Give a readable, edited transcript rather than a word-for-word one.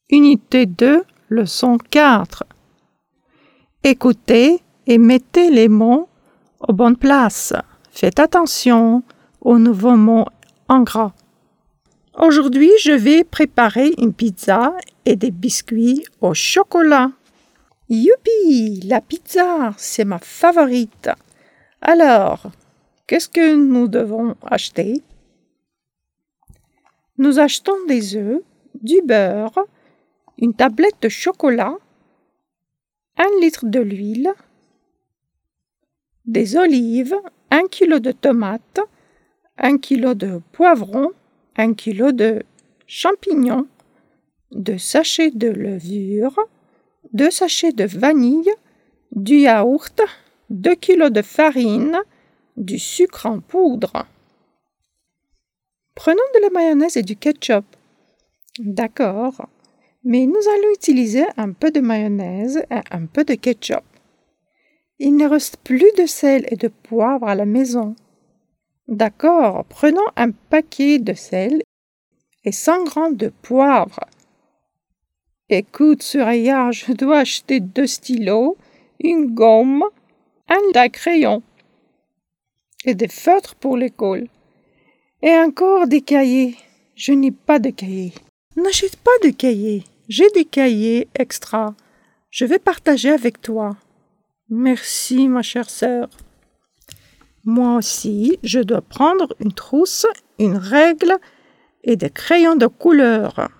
Unité 2, leçon 4. Écoutez et mettez les mots aux bonnes places. Faites attention aux nouveaux mots en gras. Aujourd'hui, je vais préparer une pizza et des biscuits au chocolat. Youpi! La pizza, c'est ma favorite. Alors, qu'est-ce que nous devons acheter? Nous achetons des œufs, du beurre, une tablette de chocolat, 1 litre d'huile, des olives, 1 kg de tomates, 1 kg de poivrons, 1 kg de champignons, 2 sachets de levure, 2 sachets de vanille, du yaourt, 2 kg de farine, du sucre en poudre. Prenons de la mayonnaise et du ketchup. D'accord, mais nous allons utiliser un peu de mayonnaise et un peu de ketchup. Il ne reste plus de sel et de poivre à la maison. D'accord, prenons un paquet de sel et 100 g de poivre. Écoute, Suraya, je dois acheter 2 stylos, une gomme, un crayon et des feutres pour l'école. Et encore des cahiers. Je n'ai pas de cahiers. N'achète pas de cahiers. J'ai des cahiers extra. Je vais partager avec toi. Merci, ma chère sœur. Moi aussi, je dois prendre une trousse, une règle et des crayons de couleur.